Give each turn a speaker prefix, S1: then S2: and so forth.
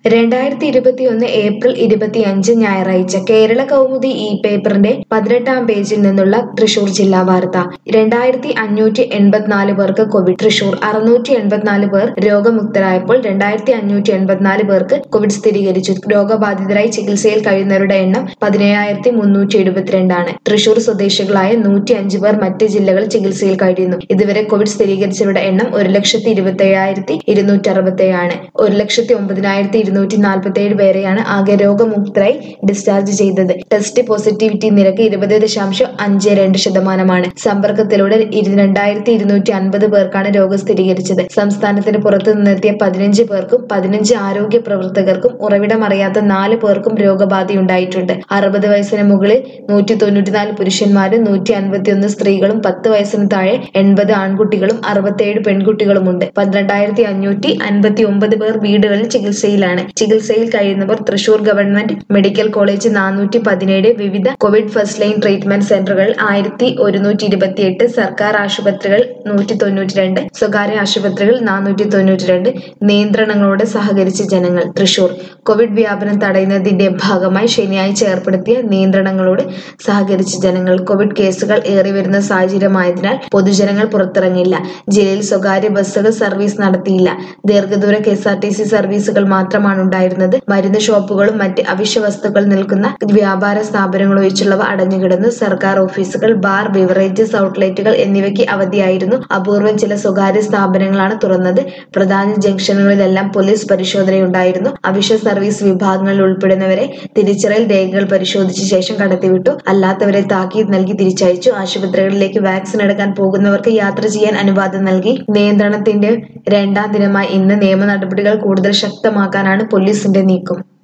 S1: 2021 April 25 ഞായറാഴ്ച കേരള കൗമുദി ഈ പേപ്പറിന്റെ 18-ാം പേജിൽ നിന്നുള്ള തൃശൂർ ജില്ലാ വാർത്ത. 2584 പേർക്ക് കോവിഡ്. തൃശൂർ 684 പേർ രോഗമുക്തരായപ്പോൾ 2584 പേർക്ക് കോവിഡ് സ്ഥിരീകരിച്ചു. രോഗബാധിതരായി ചികിത്സയിൽ കഴിയുന്നവരുടെ എണ്ണം 17372 ആണ്. തൃശൂർ സ്വദേശികളായ 105 പേർ മറ്റ് ജില്ലകളിൽ ചികിത്സയിൽ കഴിയുന്നു. ഇതുവരെ കോവിഡ് സ്ഥിരീകരിച്ചവരുടെ എണ്ണം 1,27,267 ആണ്. 1,09,247 പേരെയാണ് ആകെ രോഗമുക്തരായി ഡിസ്ചാർജ് ചെയ്തത്. ടെസ്റ്റ് പോസിറ്റിവിറ്റി നിരക്ക് 20.52%. സമ്പർക്കത്തിലൂടെ 2,250 പേർക്കാണ് രോഗം സ്ഥിരീകരിച്ചത്. സംസ്ഥാനത്തിന് പുറത്തു നിന്നെത്തിയ 15 പേർക്കും 15 ആരോഗ്യ പ്രവർത്തകർക്കും ഉറവിടമറിയാത്ത 4 പേർക്കും രോഗബാധയുണ്ടായിട്ടുണ്ട്. 60 വയസ്സിന് മുകളിൽ 194 പുരുഷന്മാരും 151 സ്ത്രീകളും 10 വയസ്സിന് താഴെ 80 ആൺകുട്ടികളും 67 പെൺകുട്ടികളുമുണ്ട്. 12,559 പേർ വീടുകളിൽ ചികിത്സയിലാണ്. ചികിത്സയിൽ കഴിയുന്നവർ തൃശൂർ ഗവൺമെന്റ് മെഡിക്കൽ കോളേജ് 417, വിവിധ കോവിഡ് ഫസ്റ്റ് ലൈൻ ട്രീറ്റ്മെന്റ് സെന്ററുകൾ 1128, സർക്കാർ ആശുപത്രികൾ 192, സ്വകാര്യ ആശുപത്രികൾ 492. നിയന്ത്രണങ്ങളോട് സഹകരിച്ച ജനങ്ങൾ. തൃശൂർ കോവിഡ് വ്യാപനം തടയുന്നതിന്റെ ഭാഗമായി ശനിയാഴ്ച ഏർപ്പെടുത്തിയ നിയന്ത്രണങ്ങളോട് സഹകരിച്ച ജനങ്ങൾ. കോവിഡ് കേസുകൾ ഏറിവരുന്ന സാഹചര്യമായതിനാൽ പൊതുജനങ്ങൾ പുറത്തിറങ്ങില്ല. ജില്ലയിൽ സ്വകാര്യ ബസ്സുകൾ സർവീസ് നടത്തിയില്ല. ദീർഘദൂര KSRTC സർവീസുകൾ മാത്രമാണ് ഉണ്ടായിരുന്നത്. മരുന്ന് ഷോപ്പുകളും മറ്റ് അവശ്യ വസ്തുക്കൾ നിൽക്കുന്ന വ്യാപാര സ്ഥാപനങ്ങൾ ഒഴിച്ചുള്ളവ അടഞ്ഞുകിടന്നു. സർക്കാർ ഓഫീസുകൾ, ബാർ, ബിവറേജസ് ഔട്ട്ലെറ്റുകൾ എന്നിവയ്ക്ക് അവധിയായിരുന്നു. അപൂർവം ചില സ്വകാര്യ സ്ഥാപനങ്ങളാണ് തുറന്നത്. പ്രധാന ജംഗ്ഷനുകളിലെല്ലാം പോലീസ് പരിശോധനയുണ്ടായിരുന്നു. അവശ്യ സർവീസ് വിഭാഗങ്ങളിൽ ഉൾപ്പെടുന്നവരെ തിരിച്ചറിയൽ രേഖകൾ പരിശോധിച്ച ശേഷം കടത്തിവിട്ടു. അല്ലാത്തവരെ താക്കീത് നൽകി തിരിച്ചയച്ചു. ആശുപത്രികളിലേക്ക് വാക്സിൻ എടുക്കാൻ പോകുന്നവർക്ക് യാത്ര ചെയ്യാൻ അനുവാദം നൽകി. നിയന്ത്രണത്തിന്റെ 2-ാം ദിനമായ ഇന്ന് നിയമ നടപടികൾ കൂടുതൽ ശക്തമാക്കാനാണ് പോലീസിന്റെ നീക്കം.